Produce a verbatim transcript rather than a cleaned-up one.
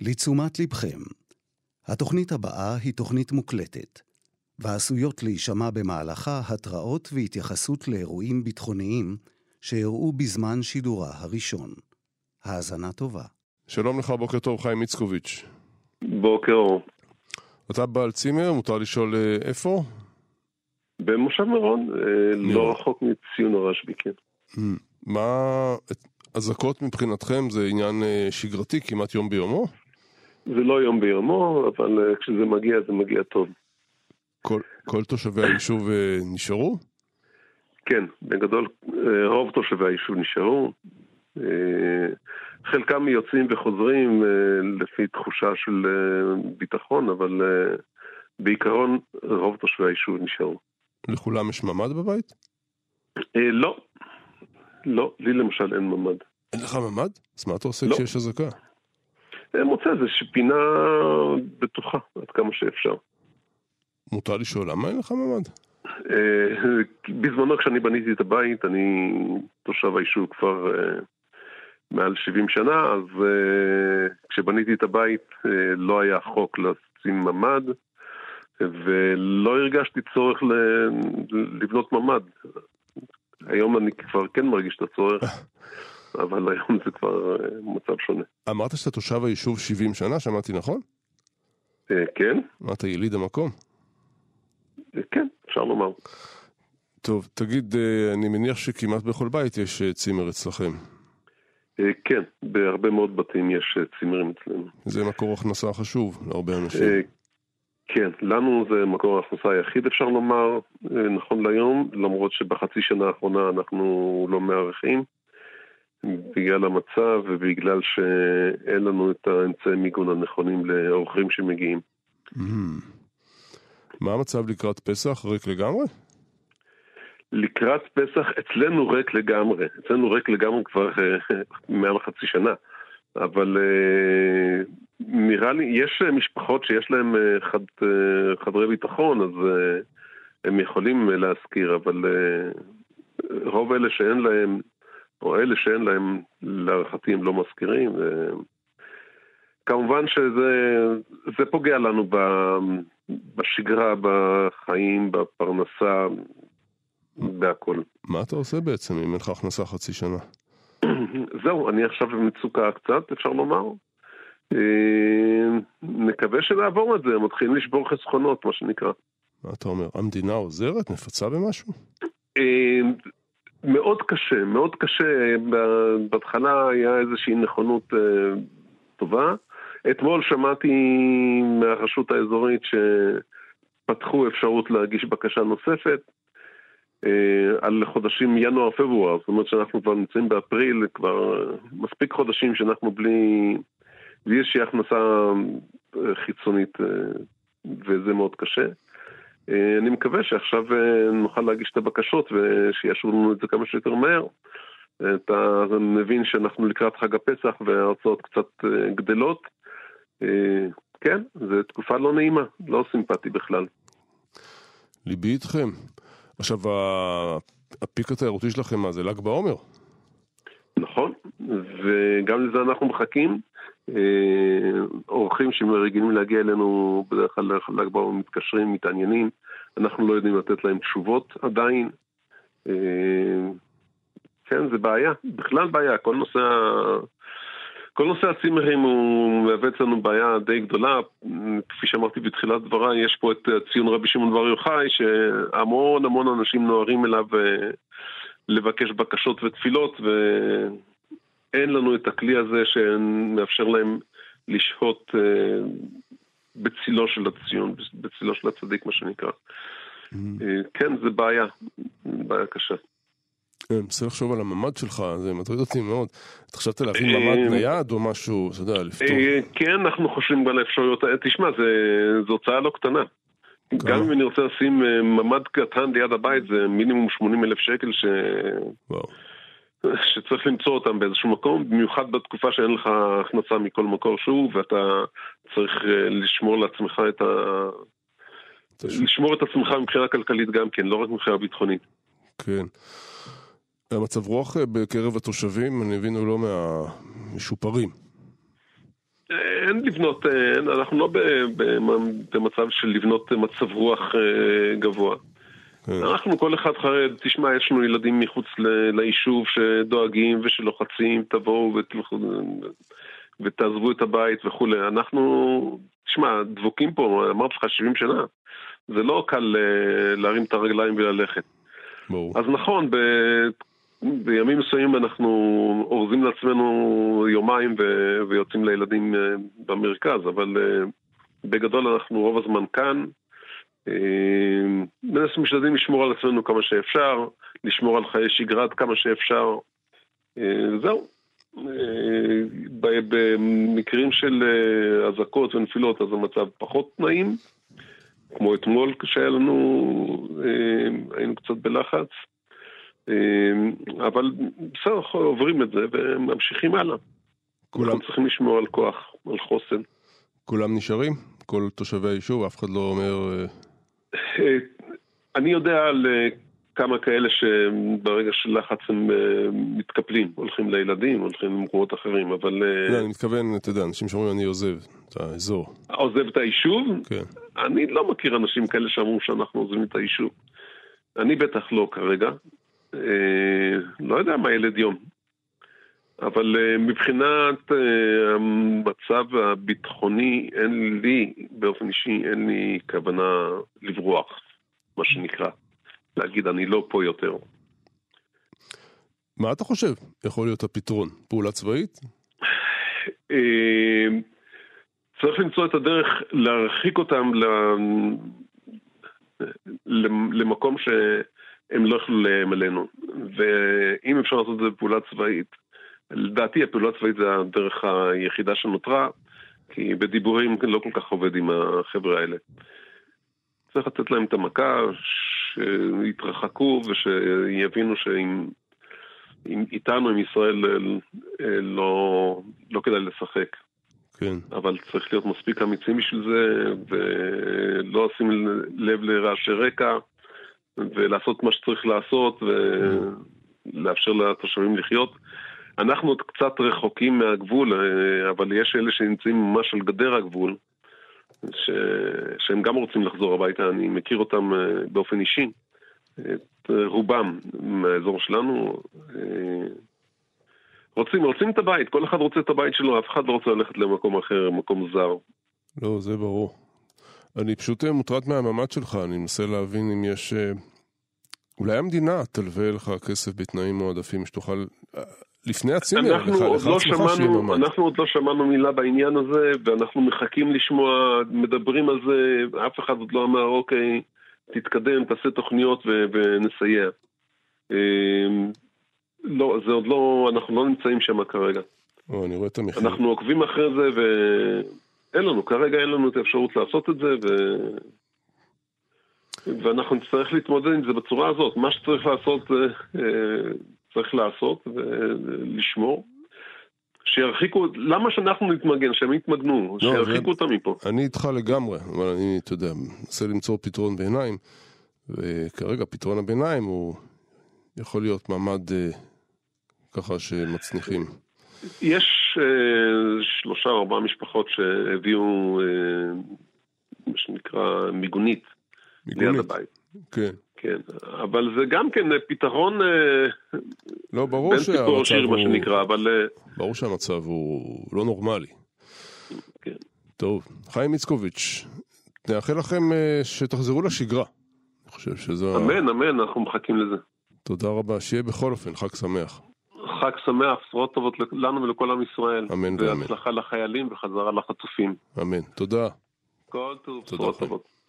לתשומת לבכם, התוכנית הבאה היא תוכנית מוקלטת, ועשויות להישמע במהלכה התראות והתייחסות לאירועים ביטחוניים שאירעו בזמן שידורה הראשון. האזנה טובה. שלום לך, בוקר טוב, חיים מיצקוביץ'. בוקר אור. אתה בעל צימר, מותר לשאול איפה? במושב מירון, לא רחוק מציון הרשב"י, כן. מה, הזקות מבחינתכם זה עניין שגרתי, כמעט יום ביומו? זה לא יום ביומו, אבל כשזה מגיע, זה מגיע טוב. כל, כל תושבי היישוב נשארו? כן, בגדול, רוב תושבי היישוב נשארו. חלקם יוצאים וחוזרים לפי תחושה של ביטחון, אבל בעיקרון רוב תושבי היישוב נשארו. לכולם יש ממד בבית? לא, לא, לי למשל אין ממד. אין לך ממד? אז מה אתה עושה כשיש הזקה? מוצא זה שפינה בטוחה, עד כמה שאפשר. מותר לשאול, למה אין לך ממד? בזמנו כשאני בניתי את הבית, אני תושב היישוב כבר מעל שבעים שנה, אז כשבניתי את הבית לא היה חוק לשים ממד, ולא הרגשתי צורך לבנות ממד. היום אני כבר כן מרגיש את הצורך, אבל היום זה כבר מצב שונה. אמרת שאתה תושב היישוב שבעים שנה, שמעתי נכון? כן. אתה יליד המקום? כן, אפשר לומר. טוב, תגיד, אני מניח שכמעט בכל בית יש צימר אצלכם. כן, בהרבה מאוד בתים יש צימרים אצלנו. זה מקור הכנסה חשוב להרבה אנשים. כן, לנו זה מקור ההכנסה היחיד, אפשר לומר, נכון ליום, למרות שבחצי שנה האחרונה אנחנו לא מערכים, בגלל המצב ובגלל שאין לנו את האמצעי מיגון הנכונים לאורחים שמגיעים. מה המצב לקראת פסח? ריק לגמרי? לקראת פסח אצלנו ריק לגמרי. אצלנו ריק לגמרי כבר מעל חצי שנה. אבל נראה לי, יש משפחות שיש להם חד, חדרי ביטחון, אז הם יכולים להזכיר, אבל רוב אלה שאין להם, או אלה שאין להם, להערכתי הם לא מזכירים. כמובן שזה פוגע לנו בשגרה, בחיים, בפרנסה, בהכל. מה אתה עושה בעצם אם אין לך הכנסה חצי שנה? זהו, אני עכשיו במצוקה קצת, אפשר לומר. נקווה שנעבור את זה, מתחילים לשבור חסכונות, מה שנקרא. מה אתה אומר? המדינה עוזרת? נפצה במשהו? מאוד קשה, מאוד קשה. בהתחלה היה איזושהי נכונות טובה. אתמול שמעתי מהרשות האזורית שפתחו אפשרות להגיש בקשה נוספת על חודשים ינואר-פברואר, זאת אומרת שאנחנו כבר נמצאים באפריל, כבר מספיק חודשים שאנחנו בלי, בלי איזושהי הכנסה חיצונית, וזה מאוד קשה. אני מקווה שעכשיו נוכל להגיש את הבקשות ושישאו לנו את זה כמה שיותר מהר. אתה מבין שאנחנו לקראת חג הפסח וההרצאות קצת גדלות. כן, זו תקופה לא נעימה, לא סימפטי בכלל. ליבי איתכם. עכשיו, הפיק התיירותי שלכם, מה זה? ל"ג בעומר? נכון, וגם לזה אנחנו מחכים. אורחים שמרגילים להגיע אלינו, בדרך כלל ל"ג בעומר מתקשרים, מתעניינים. אנחנו לא יודעים לתת להם תשובות עדיין. כן, זה בעיה, בכלל בעיה. כל נושא, כל נושא הצימרים הוא מהווה אצלנו בעיה די גדולה. כפי שאמרתי בתחילת דבריי, יש פה את ציון רבי שמעון בר יוחאי, שהמון המון אנשים נוהרים אליו לבקש בקשות ותפילות, ואין לנו את הכלי הזה שמאפשר להם לשהות בצילו של הציון, בצילו של הצדיק, מה שנקרא. כן, זה בעיה, בעיה קשה. אני מנסה לחשוב על הממד שלך, זה מטריד אותי מאוד. אתה חשבת להביא ממד נייד או משהו, אתה יודע, לפתור? כן, אנחנו חושבים על האפשרויות. תשמע, זו הוצאה לא קטנה. גם אם אני רוצה לשים ממד קטן ליד הבית, זה מינימום שמונים אלף שקל שצריך למצוא אותם באיזשהו מקום, במיוחד בתקופה שאין לך הכנסה מכל מקור שהוא, ואתה צריך לשמור לעצמך את ה... לשמור את עצמך מבחינה כלכלית גם כן, לא רק מבחינה ביטחונית. כן. המצב רוח בקרב התושבים, אני מבין, הוא לא מהמשופרים. אין לבנות, אין, אנחנו לא במצב של לבנות מצב רוח גבוה. אנחנו כל אחד חרד, תשמע, יש לנו ילדים מחוץ ליישוב שדואגים ושלוחצים, תבואו ותעזבו את הבית וכו'. אנחנו, תשמע, דבוקים פה, אמרתי לך שבעים שנה, זה לא קל להרים את הרגליים וללכת. אז נכון, ב... בימים מסוימים אנחנו אורזים לעצמנו יומיים ו... ויוצאים לילדים במרכז, אבל בגדול אנחנו רוב הזמן כאן, מנסים משתדלים לשמור על עצמנו כמה שאפשר, לשמור על חיי שגרת כמה שאפשר, זהו. במקרים של אזעקות ונפילות אז המצב פחות נעים, כמו אתמול כשהיה לנו, היינו קצת בלחץ, אבל בסדר, עוברים את זה וממשיכים הלאה. כולם צריכים לשמור על כוח, על חוסן. כולם נשארים? כל תושבי היישוב? אף אחד לא אומר... אני יודע על כמה כאלה שברגע של לחץ הם מתקפלים, הולכים לילדים, הולכים למקומות אחרים, אבל... לא, אני מתכוון, אתה יודע, אנשים שאומרים אני עוזב את האזור. עוזב את היישוב? כן. אני לא מכיר אנשים כאלה שאמרו שאנחנו עוזבים את היישוב. אני בטח לא כרגע. לא יודע מה ילד יום. אבל מבחינת המצב הביטחוני, אין לי, באופן אישי, אין לי כוונה לברוח, מה שנקרא. להגיד, אני לא פה יותר. מה אתה חושב? יכול להיות הפתרון? פעולה צבאית? צריך למצוא את הדרך להרחיק אותם למקום שהם לא יכלו להם עלינו. ואם אפשר לעשות את זה בפעולה צבאית, לדעתי הפעולה צבאית זה הדרך היחידה שנותרה, כי בדיבורים לא כל כך עובד עם החבר'ה האלה. צריך לתת להם את המכה, שיתרחקו ושיבינו שאם איתנו, עם ישראל, לא, לא כדאי לשחק. כן. אבל צריך להיות מספיק אמיצים בשביל זה, ולא עושים לב לרעשי רקע, ולעשות מה שצריך לעשות, ולאפשר לתושבים לחיות. אנחנו עוד קצת רחוקים מהגבול, אבל יש אלה שנמצאים ממש על גדר הגבול, ש... שהם גם רוצים לחזור הביתה, אני מכיר אותם באופן אישי, את רובם מהאזור שלנו, רוצים, רוצים את הבית, כל אחד רוצה את הבית שלו, אף אחד לא רוצה ללכת למקום אחר, מקום זר. לא, זה ברור. אני פשוט מוטרד מהמעמד שלך, אני מנסה להבין אם יש, אולי המדינה תלווה לך כסף בתנאים מועדפים, שתוכל... לפני הצימר, אנחנו, עוד לא שמענו, אנחנו עוד לא שמענו מילה בעניין הזה, ואנחנו מחכים לשמוע, מדברים על זה, אף אחד עוד לא אמר, אוקיי, תתקדם, תעשה תוכניות ו- ונסייע. לא, זה עוד לא, אנחנו לא נמצאים שם כרגע. או, אני רואה את המחיר. אנחנו עוקבים אחרי זה, ואין לנו, כרגע אין לנו את האפשרות לעשות את זה, ו... ואנחנו נצטרך להתמודד עם זה בצורה הזאת. מה שצריך לעשות זה... צריך לעשות ולשמור. שירחיקו, למה שאנחנו נתמגן, שהם יתמגנו, לא, שירחיקו אותם מפה. אני איתך לגמרי, אבל אני, אתה יודע, מנסה למצוא פתרון ביניים, וכרגע פתרון הביניים הוא יכול להיות מעמד אה, ככה שמצניחים. יש אה, שלושה או ארבעה משפחות שהביאו, אה, מה שנקרא, מיגונית, מיגונית. ליד הבית. כן. כן, אבל זה גם כן פתרון לא, ברור שהמצב הוא... מה שנקרא, אבל... ברור שהמצב הוא לא נורמלי. כן. טוב, חיים מיצקוביץ', נאחל לכם שתחזרו לשגרה. אני חושב שזו... אמן, אמן, אנחנו מחכים לזה. תודה רבה, שיהיה בכל אופן, חג שמח. חג שמח, בשורות טובות לנו ולכל עם ישראל. אמן ואמן. והצלחה לחיילים וחזרה לחטופים. אמן, תודה. כל טוב, בשורות טובות.